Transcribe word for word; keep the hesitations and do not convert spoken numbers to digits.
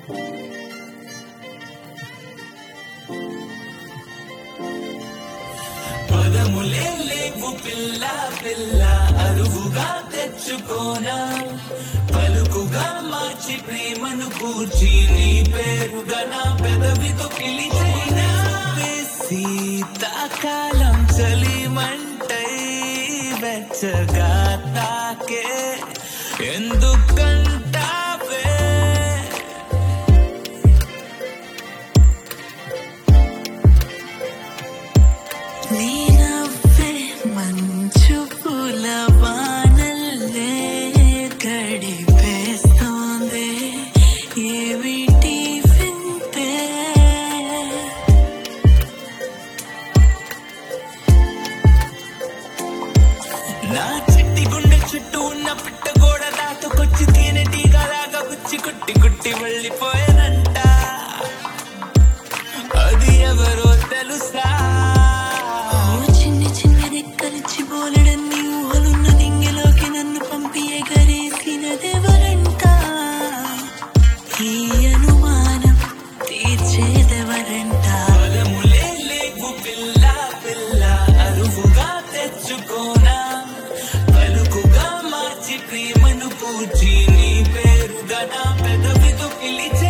పదములే లేవు పిల్ల పిల్ల అరువుగా తెచ్చుకోనా పలుకుగా మార్చి ప్రేమను కూర్చి నీ పేరుగా నా పెదవితో పిలిచేనా శీతాకాలం చలిమంటై వెచ్చగా తాకే ఎందుకంటావే నీ నవ్వే మంచు పూల వానల్లే గడిపేస్తోంది ఏమిటి వింతే నా చిట్టి గుండె చుట్టూ ఉన్న పిట్టగోడ దాటుకొచ్చి తేనెటీగా లాగా గుచ్చి కుట్టి కుట్టి వెళ్ళిపోయానంట అది ఎవరో తెలుసా చిన్ని చిన్న రెక్కలిచ్చి బోలెడన్ని ఊహలున్న నింగిలోకి నన్ను పంపి ఎగరేసినదెవరంట ఈ అనుమానం తీర్చేదెవరంట పదములే లేవు పిల్ల పిల్ల అరువుగా తెచ్చుకోనా పలుకుగా మార్చి ప్రేమను పూచి నీ పేరుగా నా పెదవితో పిలిచే